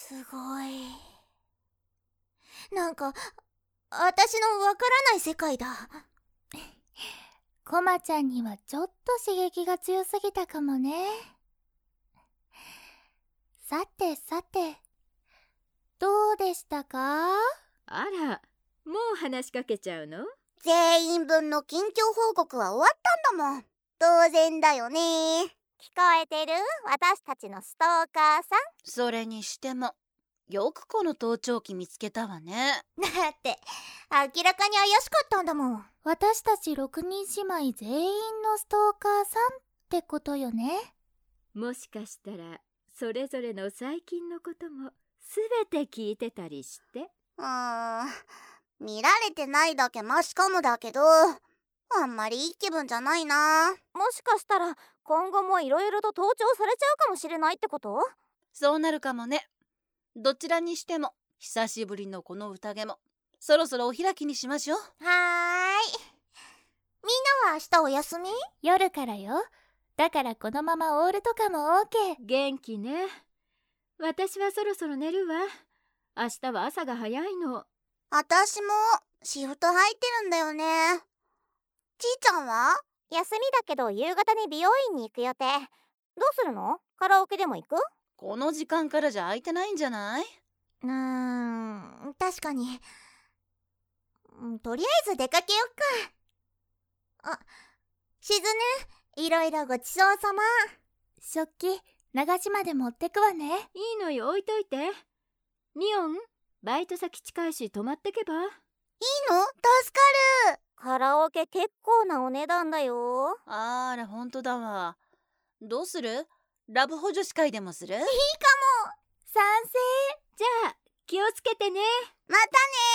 すごい。なんか私のわからない世界だ。 コマちゃんにはちょっと刺激が強すぎたかもね。さてさて、どうでしたか？ あら、もう話しかけちゃうの？ 全員分の近況報告は終わったんだもん。当然だよね。聞こえてる？私たちのストーカーさん。 それにしてもよくこの盗聴器見つけたわね。 だって明らかに怪しかったんだもん。 私たち6人姉妹全員のストーカーさんってことよね。 もしかしたらそれぞれの最近のこともすべて聞いてたりして。 見られてないだけマシかもだけど、あんまりいい気分じゃないな。もしかしたら今後もいろいろと盗聴されちゃうかもしれないってこと？ そうなるかもね。どちらにしても久しぶりのこの宴もそろそろお開きにしましょう。 はーい。みんなは明日お休み？ 夜からよ。だからこのままオールとかも OK。 元気ね。私はそろそろ寝るわ。明日は朝が早いの。 私もシフト入ってるんだよね。ちーちゃんは？休みだけど夕方に美容院に行く予定。どうするの？カラオケでも行く？ この時間からじゃ空いてないんじゃない？ 確かに。とりあえず出かけよっか。あ、しずね、いろいろごちそうさま。 食器流しまで持ってくわね。 いいのよ、置いといて。ミオン、バイト先近いし泊まってけば？ いいの？助かる。カラオケ結構なお値段だよ。 あら、ほんとだわ。どうする？ラブホ女子会でもする？ いいかも。 賛成。 じゃあ気をつけてね。 またね。